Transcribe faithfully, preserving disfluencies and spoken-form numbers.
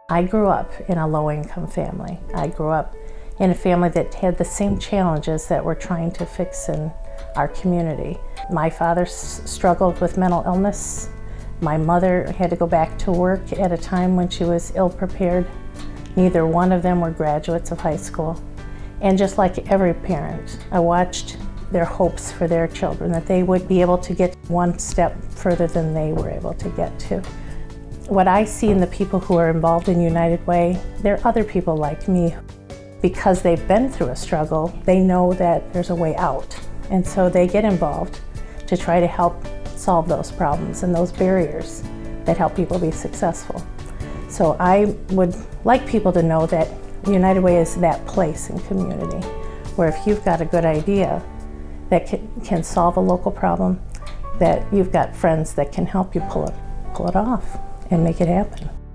I grew up in a low-income family. I grew up in a family that had the same challenges that we're trying to fix in our community. My father s- struggled with mental illness. My mother had to go back to work at a time when she was ill-prepared. Neither one of them were graduates of high school. And just like every parent, I watched their hopes for their children, that they would be able to get one step further than they were able to get to. What I see in the people who are involved in United Way, they're other people like me. Because they've been through a struggle, they know that there's a way out. And so they get involved to try to help solve those problems and those barriers that help people be successful. So I would like people to know that United Way is that place in community where if you've got a good idea that can, can solve a local problem, that you've got friends that can help you pull it, pull it off and make it happen.